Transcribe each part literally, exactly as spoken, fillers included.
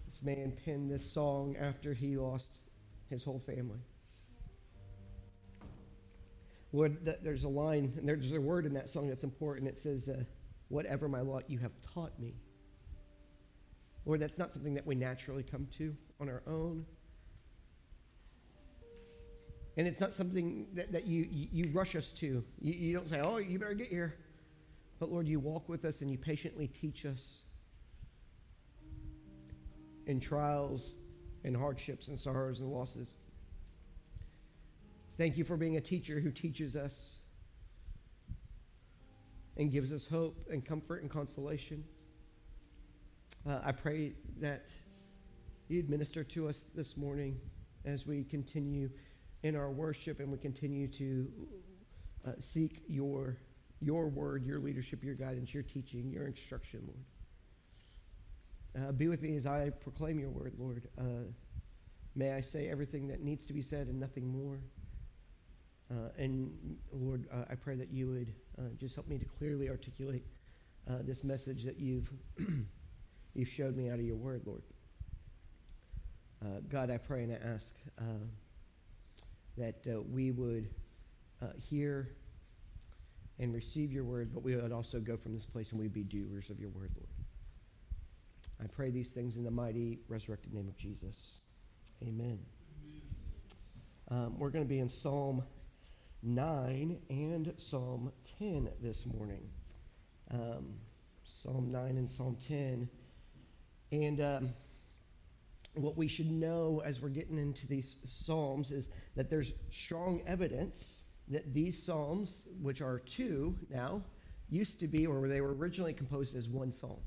This man penned this song after he lost his whole family. Lord, th- there's a line, and there's a word in that song that's important. It says, uh, whatever my lot, you have taught me. Lord, that's not something that we naturally come to on our own. And it's not something that, that you, you, you rush us to. You, you don't say, oh, you better get here. But Lord, you walk with us and you patiently teach us in trials and hardships and sorrows and losses. Thank you for being a teacher who teaches us and gives us hope and comfort and consolation. Uh, I pray that you administer to us this morning as we continue in our worship and we continue to uh, seek your, your word, your leadership, your guidance, your teaching, your instruction, Lord. Uh, be with me as I proclaim your word, Lord. Uh, may I say everything that needs to be said and nothing more. Uh, and Lord, uh, I pray that you would uh, just help me to clearly articulate uh, this message that you've you've showed me out of your word, Lord. Uh, God, I pray and I ask uh, that uh, we would uh, hear and receive your word, but we would also go from this place and we'd be doers of your word, Lord. I pray these things in the mighty, resurrected name of Jesus. Amen. Amen. Um, we're going to be in Psalm nine and Psalm ten this morning. Um, Psalm nine and Psalm ten. And um, what we should know as we're getting into these Psalms is that there's strong evidence that these Psalms, which are two now, used to be, or they were originally composed as one Psalm.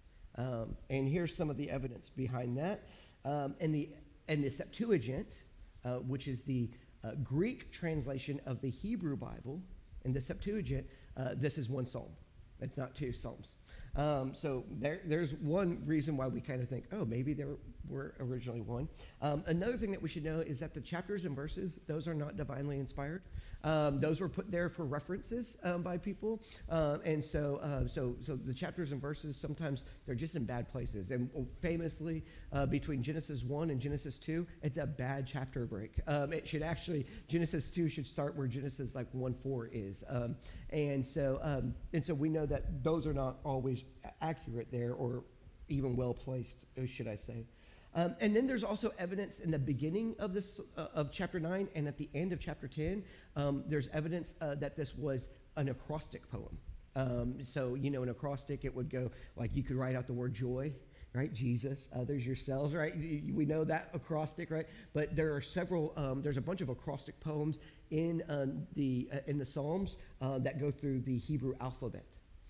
Um, and here's some of the evidence behind that. Um, and the and the Septuagint, uh, which is the uh, Greek translation of the Hebrew Bible, in the Septuagint, uh, this is one psalm. It's not two psalms. Um, so there, there's one reason why we kind of think, oh, maybe there were originally one. Um, another thing that we should know is that the chapters and verses, those are not divinely inspired. Um, those were put there for references um, by people. Um, and so, uh, so, so the chapters and verses, sometimes they're just in bad places. And famously, uh, between Genesis one and Genesis two, it's a bad chapter break. Um, it should actually, Genesis two should start where Genesis like one four is. Um, and so, um, and so we know that those are not always accurate there, or even well placed, should I say. Um, and then there's also evidence in the beginning of this uh, of chapter nine and at the end of chapter ten. Um, there's evidence uh, that this was an acrostic poem. Um, so, you know, an acrostic, it would go like you could write out the word joy, right? Jesus, others, yourselves, right? We know that acrostic, right? But there are several, um, there's a bunch of acrostic poems in uh, the uh, in the Psalms uh, that go through the Hebrew alphabet.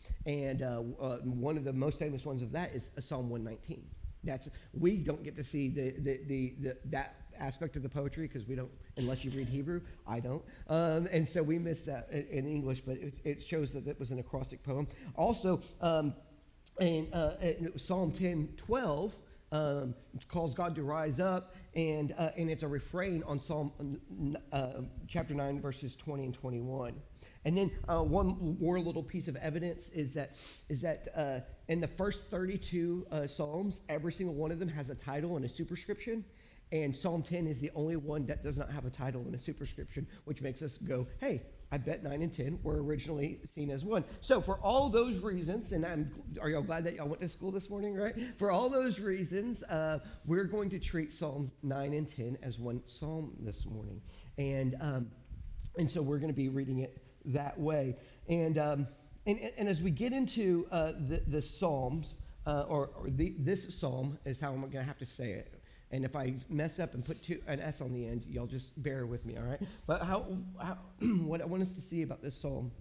And uh, uh, one of the most famous ones of that is Psalm one nineteen. That's we don't get to see the the, the, the that aspect of the poetry because we don't, unless you read Hebrew. I don't, um, and so we miss that in, in English. But it, it shows that it was an acrostic poem. Also, um, in, uh, in Psalm ten twelve. Um, calls God to rise up, and uh, and it's a refrain on Psalm uh, chapter nine, verses twenty and twenty-one. And then uh, one more little piece of evidence is that is that uh, in the first thirty-two uh, Psalms, every single one of them has a title and a superscription, and Psalm ten is the only one that does not have a title and a superscription, which makes us go, hey, I bet nine and ten were originally seen as one. So for all those reasons, and I'm, are y'all glad that y'all went to school this morning, right? For all those reasons, uh, we're going to treat Psalms nine and ten as one psalm this morning. And um, and so we're going to be reading it that way. And um, and, and as we get into uh, the, the Psalms, uh, or, or the, this psalm is how I'm going to have to say it. And if I mess up and put two, an S on the end, y'all just bear with me, all right? But how, how what I want us to see about this psalm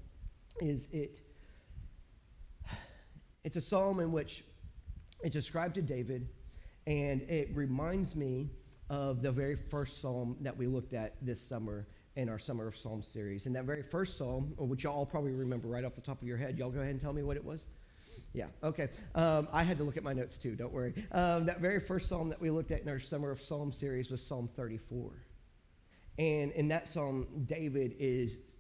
is it, it's a psalm in which it's ascribed to David, and it reminds me of the very first psalm that we looked at this summer in our Summer of Psalms series. And that very first psalm, which y'all probably remember right off the top of your head, y'all go ahead and tell me what it was. Yeah, okay. Um, I had to look at my notes too, don't worry. Um, that very first psalm that we looked at in our Summer of Psalms series was Psalm thirty-four. And in that psalm, David is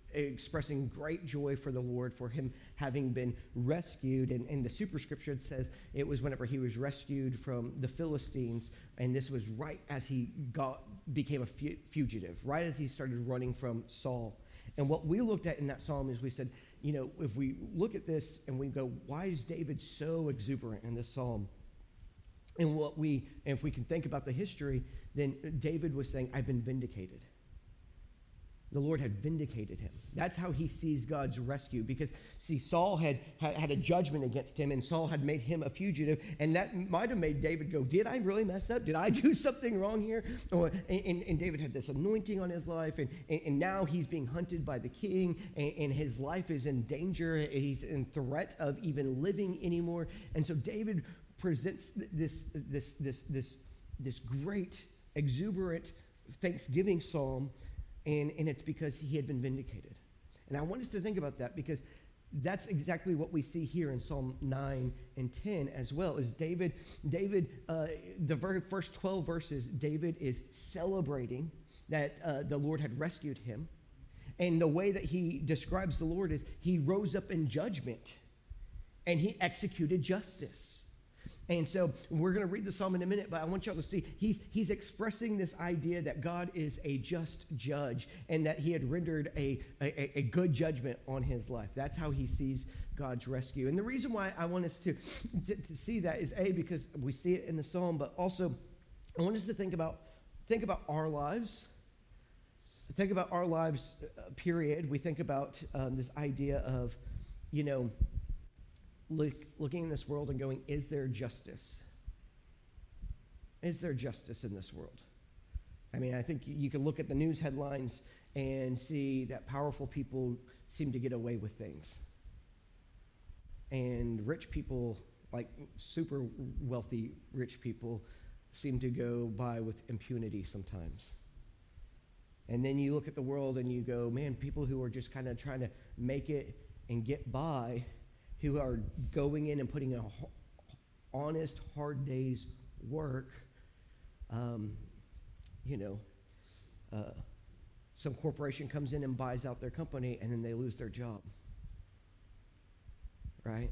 expressing great joy for the Lord for him having been rescued. And, and the superscripture says it was whenever he was rescued from the Philistines, and this was right as he got became a fu- fugitive, right as he started running from Saul. And what we looked at in that psalm is we said, you know, if we look at this and we go, why is David so exuberant in this psalm? And what we, and if we can think about the history, then David was saying, I've been vindicated. The Lord had vindicated him. That's how he sees God's rescue. Because, see, Saul had, had, had a judgment against him, and Saul had made him a fugitive, and that might have made David go, did I really mess up? Did I do something wrong here? Or, and, and David had this anointing on his life, and, and, and now he's being hunted by the king, and, and his life is in danger. He's in threat of even living anymore. And so David presents this, this, this, this, this great, exuberant thanksgiving psalm. And, and it's because he had been vindicated. And I want us to think about that, because that's exactly what we see here in Psalm nine and ten as well. Is David, David, uh, the very first twelve verses, David is celebrating that uh, the Lord had rescued him. And the way that he describes the Lord is he rose up in judgment and he executed justice. And so we're going to read the psalm in a minute, but I want y'all to see he's, he's expressing this idea that God is a just judge and that he had rendered a, a, a good judgment on his life. That's how he sees God's rescue. And the reason why I want us to, to, to see that is, A, because we see it in the psalm, but also I want us to think about, think about our lives. Think about our lives, uh, period. We think about um, this idea of, you know, Look, looking in this world and going, is there justice? Is there justice in this world? I mean, I think you can look at the news headlines and see that powerful people seem to get away with things. And rich people, like super wealthy rich people, seem to go by with impunity sometimes. And then you look at the world and you go, man, people who are just kind of trying to make it and get by, who are going in and putting a honest, hard day's work, um, you know, uh, some corporation comes in and buys out their company, and then they lose their job, right?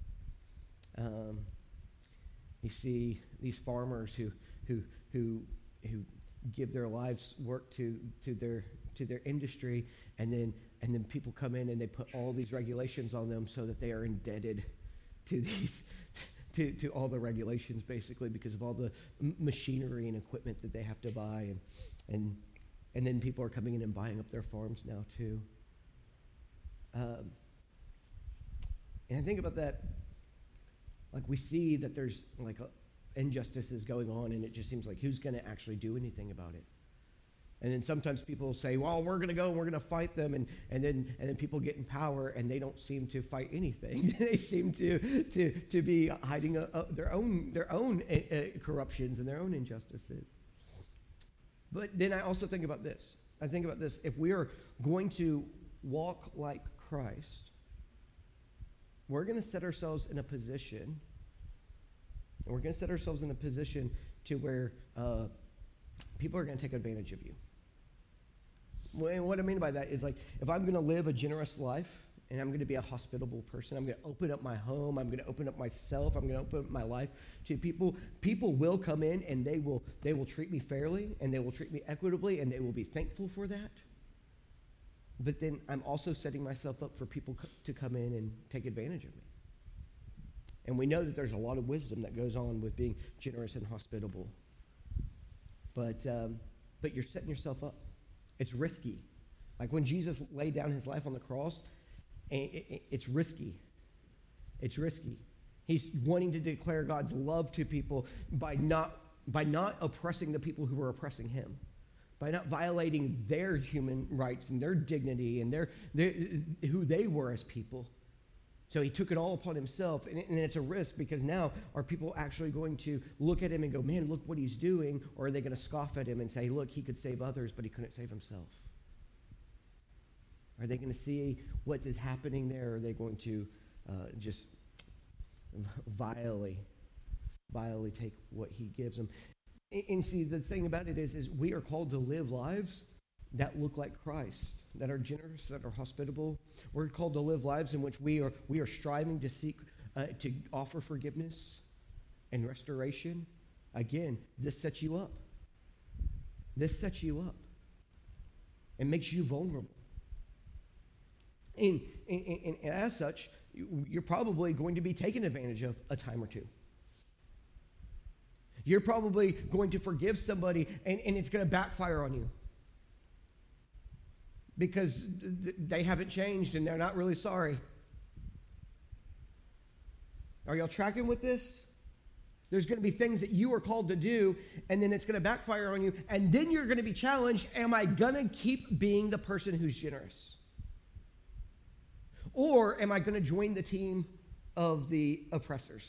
Um, you see these farmers who who who who give their lives work to to their to their industry, and then and then people come in and they put all these regulations on them so that they are indebted to these to, to all the regulations, basically, because of all the m- machinery and equipment that they have to buy, and and and then people are coming in and buying up their farms now too. Um, and I think about that, like we see that there's like a, injustices going on, and it just seems like who's going to actually do anything about it? And then sometimes people say, well, we're going to go and we're going to fight them. And, and then and then people get in power and they don't seem to fight anything. They seem to to to be hiding a, a, their own their own uh, corruptions and their own injustices. But then I also think about this. I think about this. If we are going to walk like Christ, we're going to set ourselves in a position, and we're going to set ourselves in a position to where uh, people are going to take advantage of you. And what I mean by that is, like, if I'm going to live a generous life and I'm going to be a hospitable person, I'm going to open up my home, I'm going to open up myself, I'm going to open up my life to people. People will come in and they will they will treat me fairly and they will treat me equitably and they will be thankful for that. But then I'm also setting myself up for people co- to come in and take advantage of me. And we know that there's a lot of wisdom that goes on with being generous and hospitable. But um, but you're setting yourself up. It's risky. Like when Jesus laid down his life on the cross, it, it, it's risky. It's risky. He's wanting to declare God's love to people by not by not oppressing the people who were oppressing him, by not violating their human rights and their dignity and their, their who they were as people. So he took it all upon himself, and, and it's a risk, because now are people actually going to look at him and go, man, look what he's doing, or are they going to scoff at him and say, look, he could save others, but he couldn't save himself? Are they going to see what is happening there, or are they going to uh, just vilely, vilely take what he gives them? And, and see, the thing about it is, is we are called to live lives that look like Christ, that are generous, that are hospitable. We're called to live lives in which we are we are striving to seek uh, to offer forgiveness and restoration. Again, this sets you up. This sets you up. It makes you vulnerable. And, and, and, and as such, you're probably going to be taken advantage of a time or two. You're probably going to forgive somebody, and, and it's going to backfire on you because th- they haven't changed and they're not really sorry. Are y'all tracking with this? There's going to be things that you are called to do, and then it's going to backfire on you, and then you're going to be challenged, am I going to keep being the person who's generous? Or am I going to join the team of the oppressors?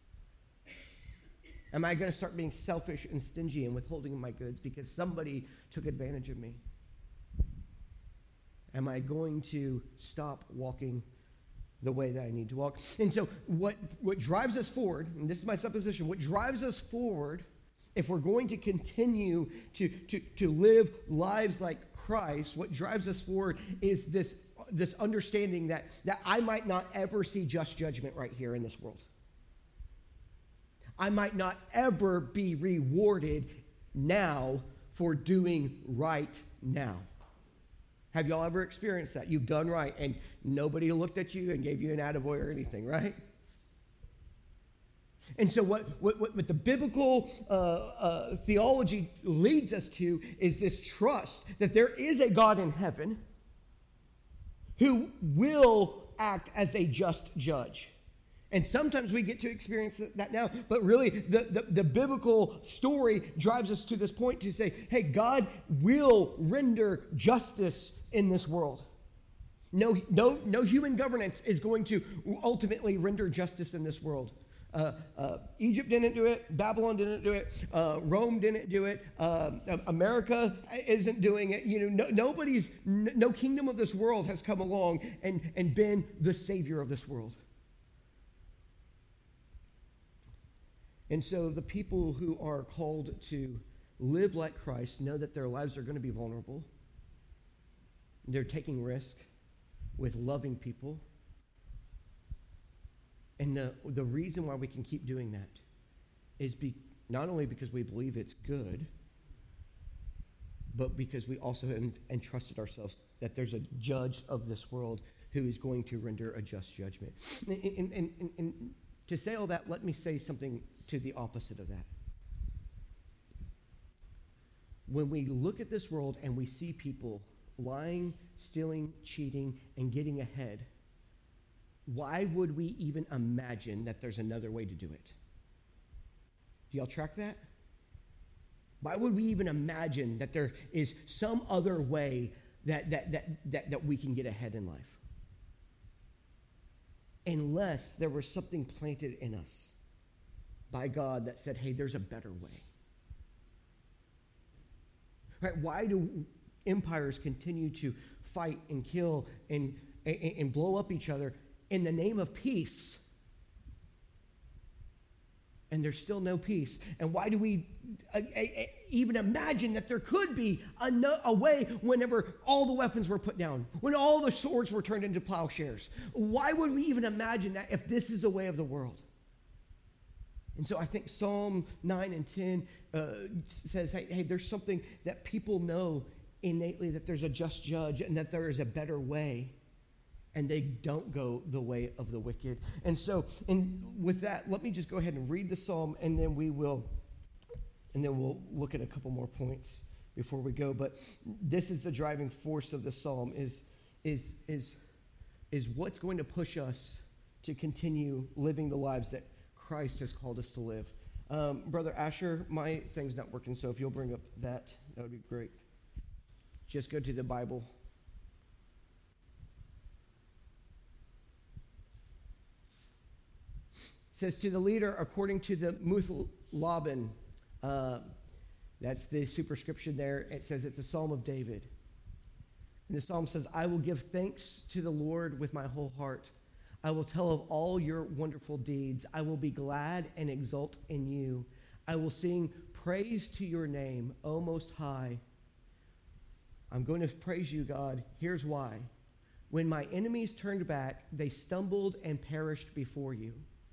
Am I going to start being selfish and stingy and withholding my goods because somebody took advantage of me? Am I going to stop walking the way that I need to walk? And so what, what drives us forward, and this is my supposition, what drives us forward, if we're going to continue to, to, to live lives like Christ, what drives us forward is this, this understanding that, that I might not ever see just judgment right here in this world. I might not ever be rewarded now for doing right now. Have y'all ever experienced that? You've done right, and nobody looked at you and gave you an attaboy or anything, right? And so what, what, what the biblical uh, uh, theology leads us to is this trust that there is a God in heaven who will act as a just judge. And sometimes we get to experience that now, but really the, the, the biblical story drives us to this point to say, hey, God will render justice in this world. No, no, no human governance is going to ultimately render justice in this world. Uh, uh, Egypt didn't do it. Babylon didn't do it. Uh, Rome didn't do it. Uh, America isn't doing it. You know, no, nobody's, no kingdom of this world has come along and, and been the savior of this world. And so the people who are called to live like Christ know that their lives are going to be vulnerable. They're taking risk with loving people. And the, the reason why we can keep doing that is be, not only because we believe it's good, but because we also en- entrusted ourselves that there's a judge of this world who is going to render a just judgment. And, and, and, and to say all that, let me say something to the opposite of that. When we look at this world and we see people lying, stealing, cheating, and getting ahead, why would we even imagine that there's another way to do it? Do y'all track that? Why would we even imagine that there is some other way that, that, that, that, that we can get ahead in life? Unless there was something planted in us by God that said, hey, there's a better way. Right? Why do empires continue to fight and kill and, and, and blow up each other in the name of peace? And there's still no peace. And why do we uh, uh, even imagine that there could be a, no, a way whenever all the weapons were put down, when all the swords were turned into plowshares? Why would we even imagine that if this is the way of the world? And so I think Psalm nine and ten uh, says, hey, hey, there's something that people know innately, that there's a just judge and that there is a better way. And they don't go the way of the wicked. And so, and with that, let me just go ahead and read the psalm, and then we will, and then we'll look at a couple more points before we go. But this is the driving force of the psalm: is is is is what's going to push us to continue living the lives that Christ has called us to live. Um, Brother Asher, my thing's not working, so if you'll bring up that, that would be great. Just go to the Bible. It says, to the leader according to the Muth-labben. Uh, that's the superscription there. It says it's a psalm of David. And the psalm says, I will give thanks to the Lord with my whole heart. I will tell of all your wonderful deeds. I will be glad and exult in you. I will sing praise to your name, O Most High. I'm going to praise you, God. Here's why. When my enemies turned back, they stumbled and perished before you.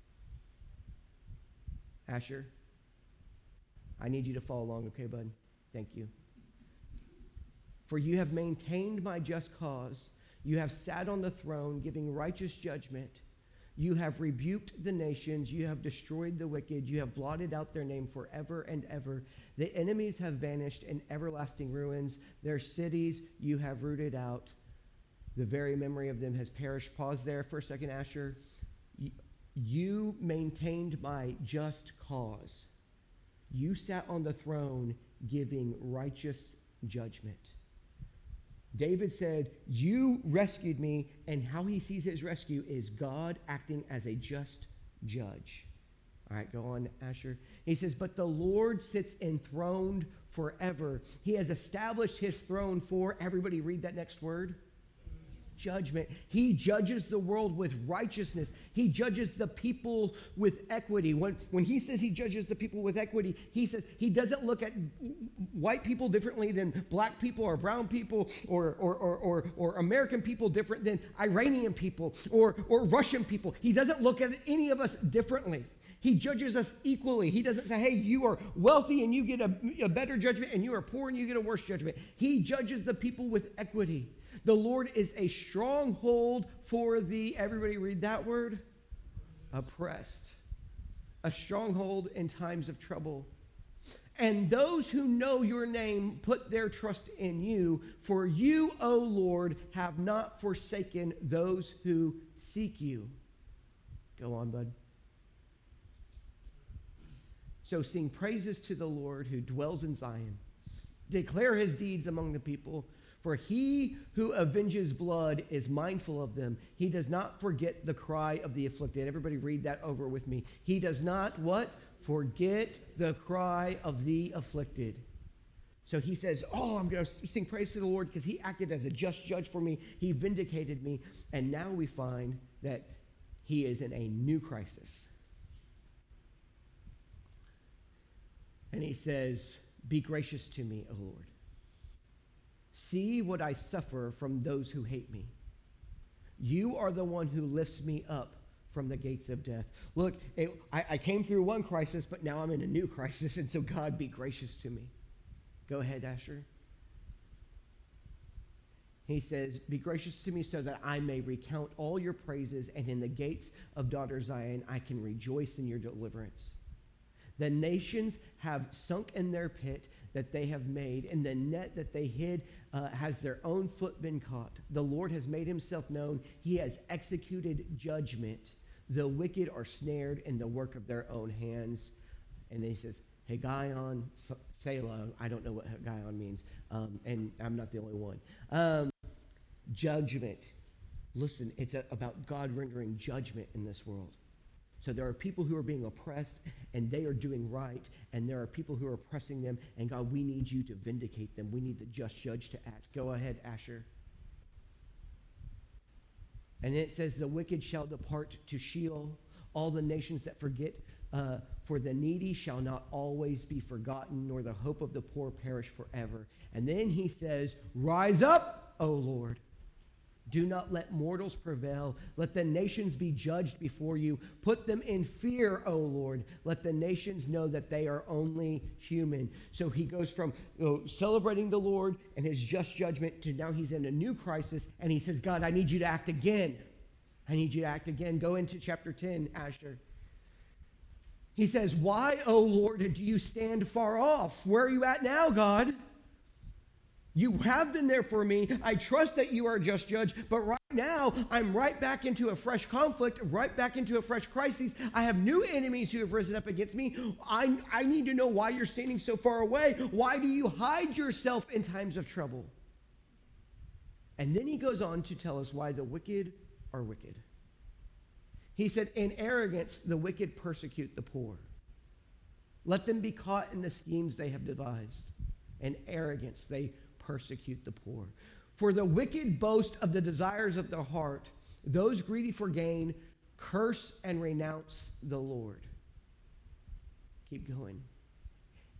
Asher, I need you to follow along, okay, bud? Thank you. For you have maintained my just cause. You have sat on the throne, giving righteous judgment. You have rebuked the nations. You have destroyed the wicked. You have blotted out their name forever and ever. The enemies have vanished in everlasting ruins. Their cities you have rooted out. The very memory of them has perished. Pause there for a second, Asher. You maintained my just cause. You sat on the throne giving righteous judgment. David said, you rescued me, and how he sees his rescue is God acting as a just judge. All right, go on, Asher. He says, but the Lord sits enthroned forever. He has established his throne for, everybody read that next word, judgment. He judges the world with righteousness. He judges the people with equity. When, when he says he judges the people with equity, he says he doesn't look at white people differently than black people or brown people or, or, or, or, or American people different than Iranian people or, or Russian people. He doesn't look at any of us differently. He judges us equally. He doesn't say, hey, you are wealthy and you get a, a better judgment, and you are poor and you get a worse judgment. He judges the people with equity. The Lord is a stronghold for the, everybody read that word, oppressed. A stronghold in times of trouble. And those who know your name put their trust in you, for you, O Lord, have not forsaken those who seek you. Go on, bud. So sing praises to the Lord who dwells in Zion. Declare his deeds among the people. For he who avenges blood is mindful of them. He does not forget the cry of the afflicted. Everybody read that over with me. He does not, what? Forget the cry of the afflicted. So he says, oh, I'm going to sing praise to the Lord because he acted as a just judge for me. He vindicated me. And now we find that he is in a new crisis. And he says, be gracious to me, O Lord. See what I suffer from those who hate me. You are the one who lifts me up from the gates of death. Look, it, I, I came through one crisis, but now I'm in a new crisis, and so God, be gracious to me. Go ahead, Asher. He says, be gracious to me so that I may recount all your praises, and in the gates of daughter Zion I can rejoice in your deliverance. The nations have sunk in their pit that they have made, and the net that they hid uh, has their own foot been caught. The Lord has made himself known. He has executed judgment. The wicked are snared in the work of their own hands. And then he says, Hagaion Selah. I don't know what Hagaion means, um, and I'm not the only one. Um, judgment. Listen, it's a, about God rendering judgment in this world. So there are people who are being oppressed, and they are doing right, and there are people who are oppressing them, and God, we need you to vindicate them. We need the just judge to act. Go ahead, Asher. And it says, the wicked shall depart to Sheol, all the nations that forget, uh, for the needy shall not always be forgotten, nor the hope of the poor perish forever. And then he says, rise up, O Lord. Do not let mortals prevail. Let the nations be judged before you. Put them in fear, O Lord. Let the nations know that they are only human. So he goes from you know, celebrating the Lord and his just judgment to now he's in a new crisis. And he says, God, I need you to act again. I need you to act again. Go into chapter ten, Asher. He says, why, O Lord, do you stand far off? Where are you at now, God? You have been there for me. I trust that you are a just judge, but right now I'm right back into a fresh conflict, right back into a fresh crisis. I have new enemies who have risen up against me. I, I need to know why you're standing so far away. Why do you hide yourself in times of trouble? And then he goes on to tell us why the wicked are wicked. He said, in arrogance, the wicked persecute the poor. Let them be caught in the schemes they have devised. In arrogance, they persecute the poor. For the wicked boast of the desires of their heart. Those greedy for gain curse and renounce the Lord. Keep going.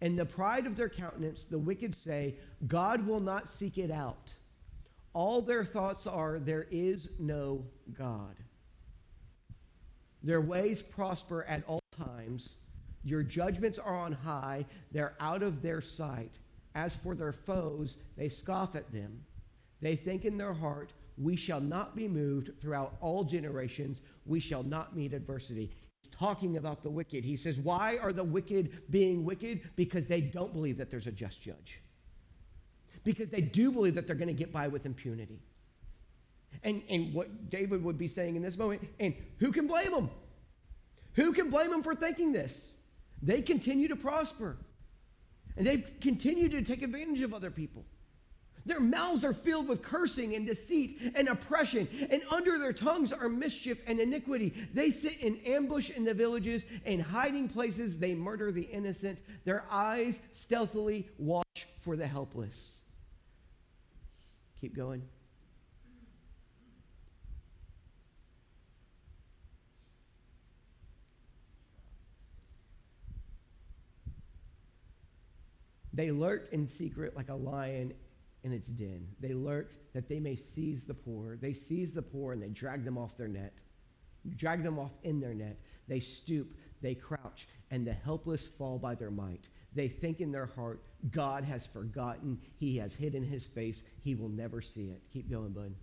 In the pride of their countenance, the wicked say, God will not seek it out. All their thoughts are, there is no God. Their ways prosper at all times. Your judgments are on high. They're out of their sight. As for their foes, they scoff at them. They think in their heart, we shall not be moved throughout all generations. We shall not meet adversity. He's talking about the wicked. He says, why are the wicked being wicked? Because they don't believe that there's a just judge. Because they do believe that they're going to get by with impunity. And, and what David would be saying in this moment, and who can blame them? Who can blame them for thinking this? They continue to prosper. And they continue to take advantage of other people. Their mouths are filled with cursing and deceit and oppression, and under their tongues are mischief and iniquity. They sit in ambush in the villages, in hiding places they murder the innocent. Their eyes stealthily watch for the helpless. Keep going. They lurk in secret like a lion in its den. They lurk that they may seize the poor. They seize the poor and they drag them off their net. Drag them off in their net. They stoop, they crouch, and the helpless fall by their might. They think in their heart, God has forgotten. He has hidden his face. He will never see it. Keep going, bud.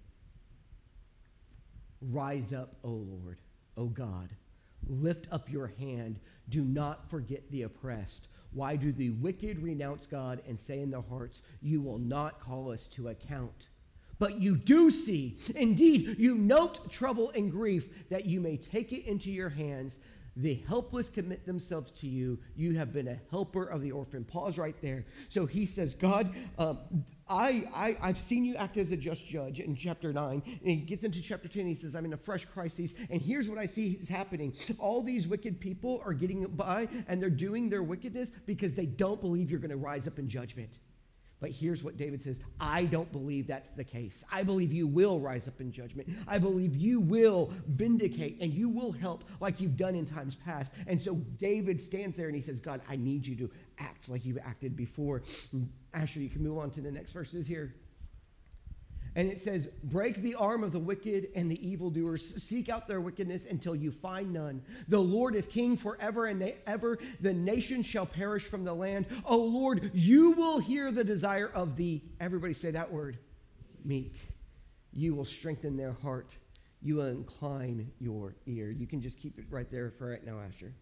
Rise up, O Lord, O God. Lift up your hand. Do not forget the oppressed. Why do the wicked renounce God and say in their hearts, you will not call us to account? But you do see, indeed, you note trouble and grief, that you may take it into your hands. The helpless commit themselves to you. You have been a helper of the orphan. Pause right there. So he says, God, um, I, I, I've seen you act as a just judge in chapter nine. And he gets into chapter ten. He says, I'm in a fresh crisis. And here's what I see is happening. All these wicked people are getting by, and they're doing their wickedness because they don't believe you're going to rise up in judgment. But here's what David says, I don't believe that's the case. I believe you will rise up in judgment. I believe you will vindicate and you will help like you've done in times past. And so David stands there and he says, God, I need you to act like you've acted before. Asher, you can move on to the next verses here. And it says, break the arm of the wicked and the evildoers. Seek out their wickedness until you find none. The Lord is king forever and ever. The nation shall perish from the land. O Lord, you will hear the desire of the, everybody say that word, meek. You will strengthen their heart. You will incline your ear. You can just keep it right there for right now, Asher.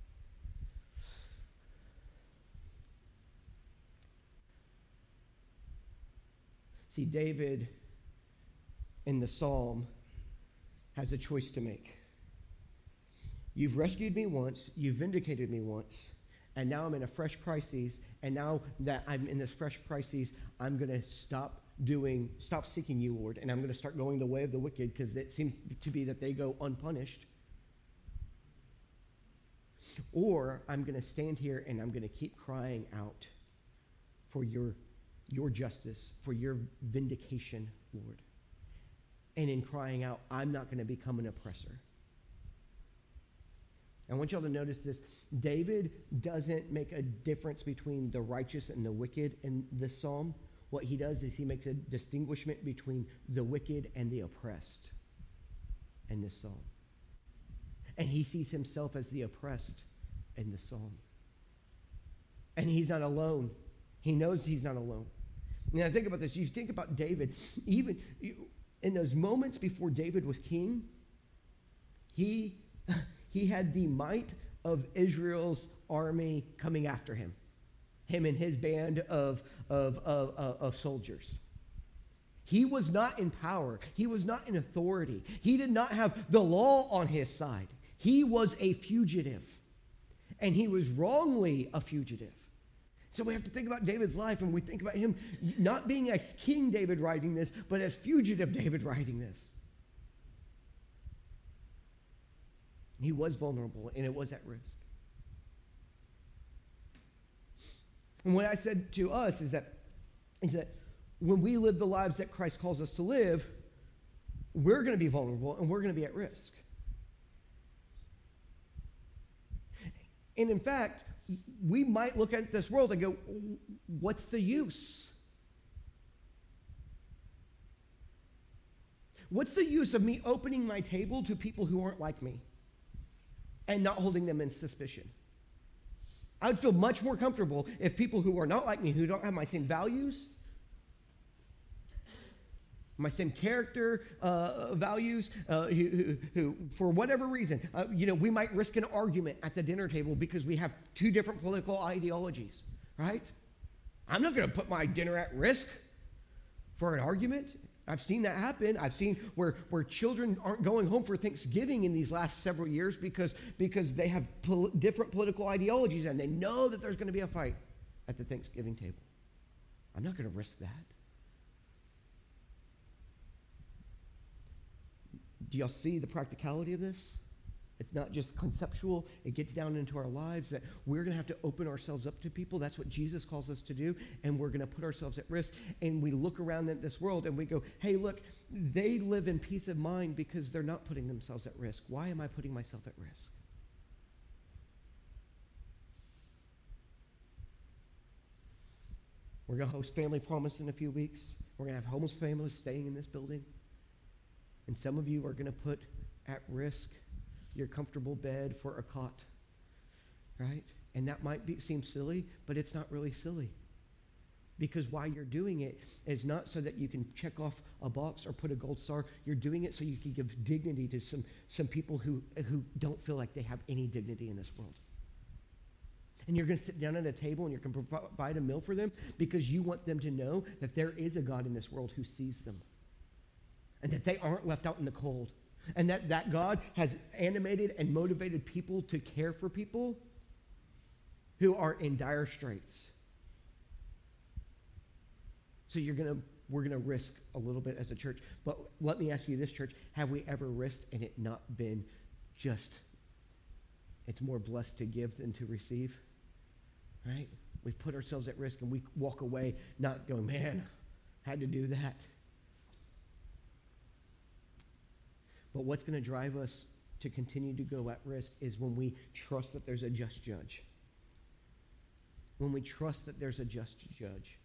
See, David in the psalm has a choice to make. You've rescued me once, you've vindicated me once, and now I'm in a fresh crisis, and now that I'm in this fresh crisis, I'm going to stop doing, stop seeking you, Lord, and I'm going to start going the way of the wicked, because it seems to be that they go unpunished. Or I'm going to stand here and I'm going to keep crying out for your, your justice, for your vindication, Lord. And in crying out, I'm not going to become an oppressor. I want y'all to notice this. David doesn't make a difference between the righteous and the wicked in this psalm. What he does is he makes a distinguishment between the wicked and the oppressed in this psalm. And he sees himself as the oppressed in this psalm. And he's not alone. He knows he's not alone. Now think about this. You think about David. Even in those moments before David was king, he, he had the might of Israel's army coming after him. Him and his band of, of, of, of, of soldiers. He was not in power. He was not in authority. He did not have the law on his side. He was a fugitive. And he was wrongly a fugitive. So we have to think about David's life, and we think about him not being as King David writing this, but as fugitive David writing this. He was vulnerable, and it was at risk. And what I said to us is that, is that when we live the lives that Christ calls us to live, we're going to be vulnerable, and we're going to be at risk. And in fact, we might look at this world and go, what's the use? What's the use of me opening my table to people who aren't like me and not holding them in suspicion? I would feel much more comfortable if people who are not like me, who don't have my same values, my same character uh, values, uh, who, who, who, for whatever reason, uh, you know, we might risk an argument at the dinner table because we have two different political ideologies, right? I'm not going to put my dinner at risk for an argument. I've seen that happen. I've seen where, where children aren't going home for Thanksgiving in these last several years because, because they have pol- different political ideologies and they know that there's going to be a fight at the Thanksgiving table. I'm not going to risk that. Do y'all see the practicality of this? It's not just conceptual. It gets down into our lives that we're going to have to open ourselves up to people. That's what Jesus calls us to do, and we're going to put ourselves at risk. And we look around at this world and we go, hey, look, they live in peace of mind because they're not putting themselves at risk. Why am I putting myself at risk? We're going to host Family Promise in a few weeks. We're going to have homeless families staying in this building. And some of you are going to put at risk your comfortable bed for a cot, right? And that might be, seem silly, but it's not really silly. Because why you're doing it is not so that you can check off a box or put a gold star. You're doing it so you can give dignity to some, some people who, who don't feel like they have any dignity in this world. And you're going to sit down at a table and you're going to provide a meal for them because you want them to know that there is a God in this world who sees them. And that they aren't left out in the cold. And that, that God has animated and motivated people to care for people who are in dire straits. So you're gonna, we're gonna risk a little bit as a church. But let me ask you this, church, have we ever risked and it not been just, it's more blessed to give than to receive? Right? We've put ourselves at risk and we walk away not going, man, had to do that. But what's going to drive us to continue to go at risk is when we trust that there's a just judge. When we trust that there's a just judge.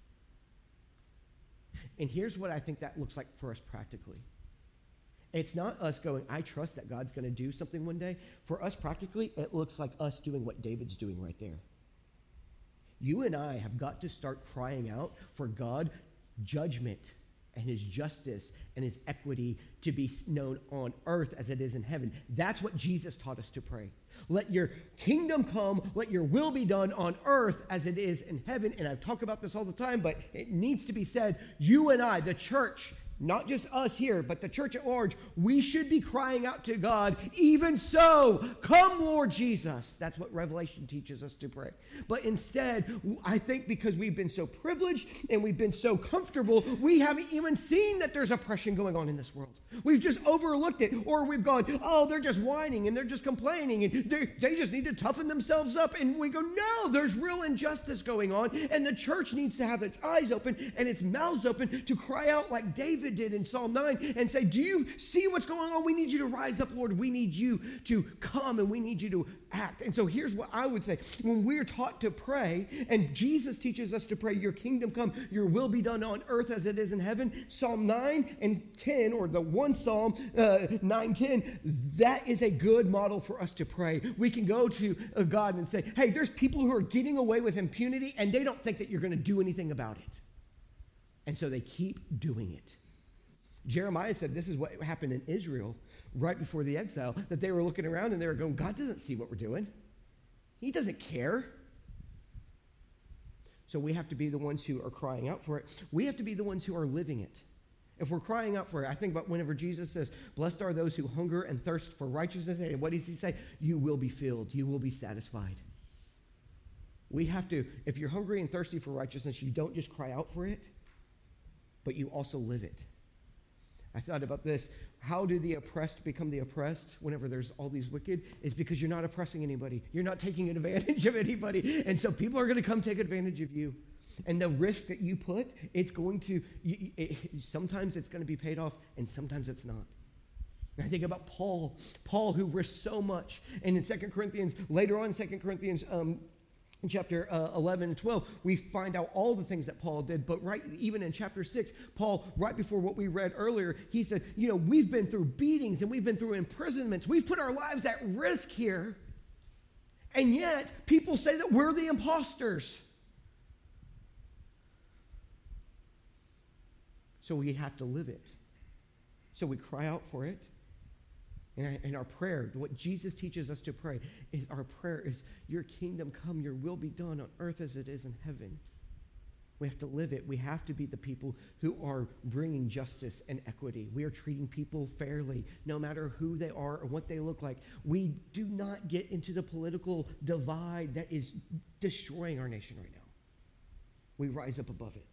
And here's what I think that looks like for us practically. It's not us going, I trust that God's going to do something one day. For us practically, it looks like us doing what David's doing right there. You and I have got to start crying out for God judgment and his justice and his equity to be known on earth as it is in heaven. That's what Jesus taught us to pray. Let your kingdom come, let your will be done on earth as it is in heaven. And I talk about this all the time, but it needs to be said. You and I, the church, not just us here, but the church at large, we should be crying out to God, even so, come Lord Jesus. That's what Revelation teaches us to pray. But instead, I think because we've been so privileged and we've been so comfortable, we haven't even seen that there's oppression going on in this world. We've just overlooked it, or we've gone, oh, they're just whining and they're just complaining and they they just need to toughen themselves up. And we go, no, there's real injustice going on, and the church needs to have its eyes open and its mouths open to cry out like David did in Psalm nine and say, do you see what's going on? We need you to rise up, Lord. We need you to come and we need you to act. And so here's what I would say. When we're taught to pray, and Jesus teaches us to pray, your kingdom come, your will be done on earth as it is in heaven, Psalm nine and ten, or the one Psalm, uh, nine, ten, that is a good model for us to pray. We can go to uh, God and say, hey, there's people who are getting away with impunity and they don't think that you're going to do anything about it. And so they keep doing it. Jeremiah said this is what happened in Israel right before the exile, that they were looking around and they were going, God doesn't see what we're doing. He doesn't care. So we have to be the ones who are crying out for it. We have to be the ones who are living it. If we're crying out for it, I think about whenever Jesus says, blessed are those who hunger and thirst for righteousness. And what does he say? You will be filled. You will be satisfied. We have to, if you're hungry and thirsty for righteousness, you don't just cry out for it, but you also live it. I thought about this. How do the oppressed become the oppressed whenever there's all these wicked? It's because you're not oppressing anybody. You're not taking advantage of anybody. And so people are going to come take advantage of you. And the risk that you put, it's going to, it, sometimes it's going to be paid off and sometimes it's not. I think about Paul, Paul who risked so much. And in Second Corinthians, later on in Second Corinthians um, in chapter uh, eleven and twelve, we find out all the things that Paul did. But right, even in chapter six, Paul, right before what we read earlier, he said, you know, we've been through beatings and we've been through imprisonments. We've put our lives at risk here. And yet, people say that we're the imposters. So we have to live it. So we cry out for it. And in our prayer, what Jesus teaches us to pray is our prayer is, your kingdom come, your will be done on earth as it is in heaven. We have to live it. We have to be the people who are bringing justice and equity. We are treating people fairly, no matter who they are or what they look like. We do not get into the political divide that is destroying our nation right now. We rise up above it.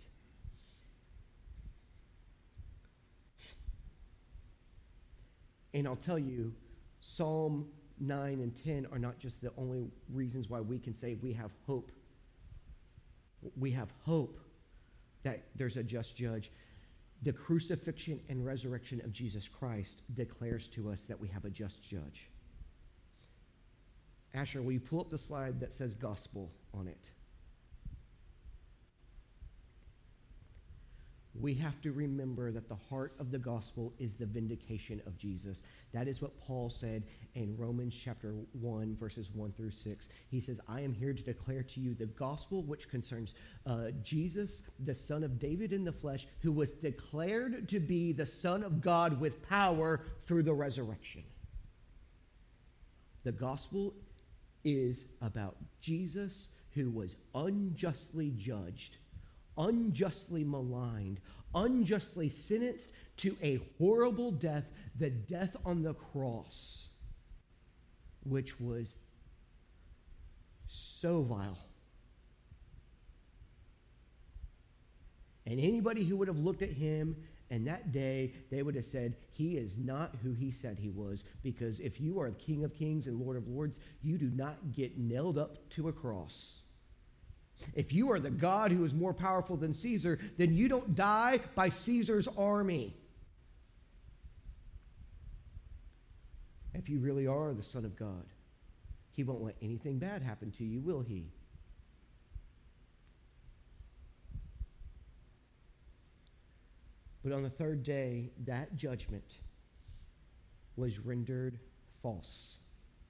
And I'll tell you, Psalm nine and ten are not just the only reasons why we can say we have hope. We have hope that there's a just judge. The crucifixion and resurrection of Jesus Christ declares to us that we have a just judge. Asher, will you pull up the slide that says gospel on it? We have to remember that the heart of the gospel is the vindication of Jesus. That is what Paul said in Romans chapter one, verses one through six. He says, I am here to declare to you the gospel which concerns uh, Jesus, the son of David in the flesh, who was declared to be the Son of God with power through the resurrection. The gospel is about Jesus, who was unjustly judged, unjustly maligned, unjustly sentenced to a horrible death, the death on the cross, which was so vile. And anybody who would have looked at him and that day, they would have said, he is not who he said he was, because if you are the King of Kings and Lord of Lords, you do not get nailed up to a cross. If you are the God who is more powerful than Caesar, then you don't die by Caesar's army. If you really are the Son of God, he won't let anything bad happen to you, will he? But on the third day, that judgment was rendered false.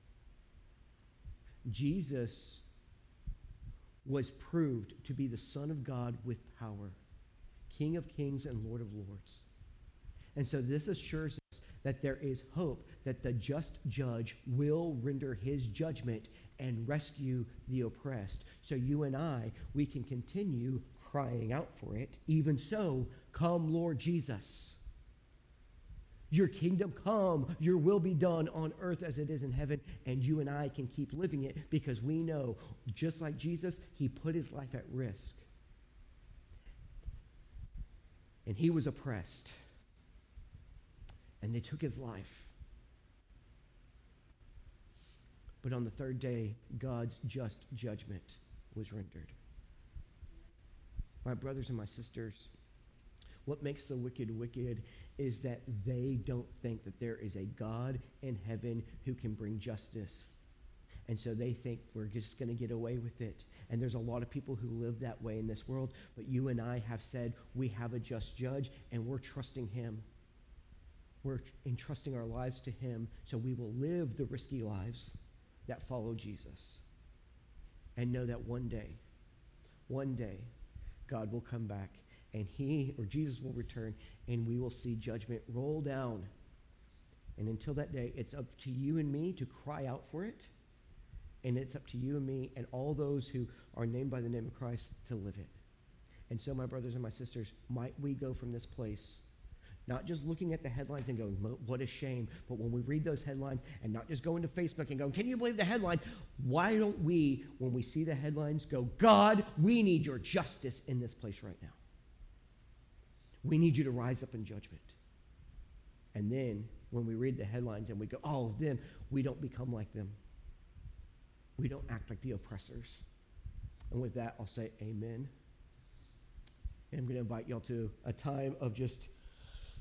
Jesus was proved to be the Son of God with power, King of Kings and Lord of Lords. And so this assures us that there is hope that the just judge will render his judgment and rescue the oppressed. So you and I, we can continue crying out for it. Even so, come Lord Jesus. Your kingdom come, your will be done on earth as it is in heaven, and you and I can keep living it because we know, just like Jesus, he put his life at risk. And he was oppressed. And they took his life. But on the third day, God's just judgment was rendered. My brothers and my sisters, what makes the wicked wicked is that they don't think that there is a God in heaven who can bring justice. And so they think we're just going to get away with it. And there's a lot of people who live that way in this world. But you and I have said we have a just judge, and we're trusting him. We're entrusting our lives to him, so we will live the risky lives that follow Jesus. And know that one day, one day, God will come back, and he, or Jesus will return, and we will see judgment roll down. And until that day, it's up to you and me to cry out for it. And it's up to you and me and all those who are named by the name of Christ to live it. And so, my brothers and my sisters, might we go from this place not just looking at the headlines and going, what a shame, but when we read those headlines and not just going to Facebook and going, can you believe the headline? Why don't we, when we see the headlines, go, God, we need your justice in this place right now. We need you to rise up in judgment. And then when we read the headlines and we go, oh, then we don't become like them. We don't act like the oppressors. And with that, I'll say amen. And I'm going to invite y'all to a time of just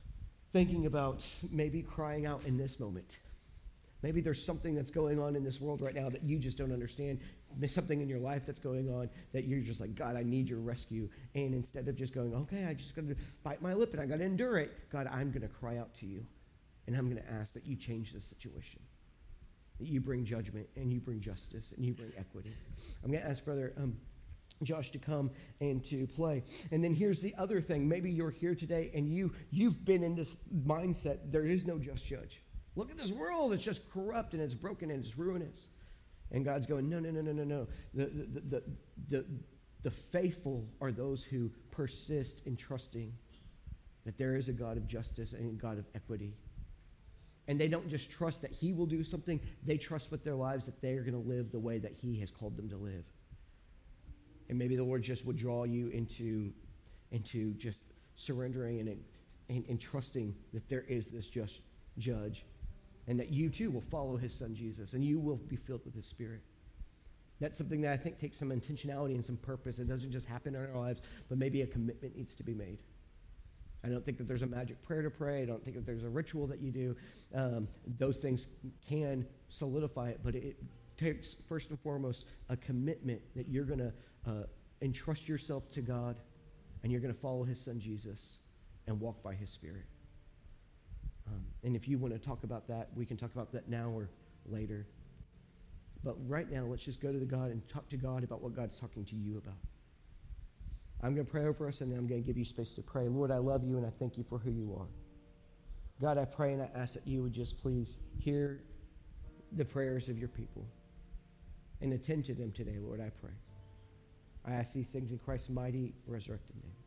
thinking about maybe crying out in this moment. Maybe there's something that's going on in this world right now that you just don't understand. There's something in your life that's going on that you're just like, God, I need your rescue. And instead of just going, okay, I just got to bite my lip and I got to endure it, God, I'm going to cry out to you. And I'm going to ask that you change this situation, that you bring judgment and you bring justice and you bring equity. I'm going to ask Brother um, Josh to come and to play. And then here's the other thing. Maybe you're here today and you, you've been in this mindset, there is no just judge. Look at this world. It's just corrupt and it's broken and it's ruinous. And God's going, no, no, no, no, no, no. The, the, the, the, the faithful are those who persist in trusting that there is a God of justice and a God of equity. And they don't just trust that he will do something. They trust with their lives that they are going to live the way that he has called them to live. And maybe the Lord just would draw you into, into just surrendering and, and, and trusting that there is this just judge. And that you too will follow his son Jesus, and you will be filled with his Spirit. That's something that I think takes some intentionality and some purpose. It doesn't just happen in our lives, but maybe a commitment needs to be made. I don't think that there's a magic prayer to pray. I don't think that there's a ritual that you do. Um, those things can solidify it, but it takes, first and foremost, a commitment that you're going to uh, entrust yourself to God, and you're going to follow his son Jesus and walk by his Spirit. Um, and if you want to talk about that, we can talk about that now or later. But right now, let's just go to the God and talk to God about what God's talking to you about. I'm going to pray over us, and then I'm going to give you space to pray. Lord, I love you, and I thank you for who you are. God, I pray and I ask that you would just please hear the prayers of your people and attend to them today, Lord, I pray. I ask these things in Christ's mighty, resurrected name.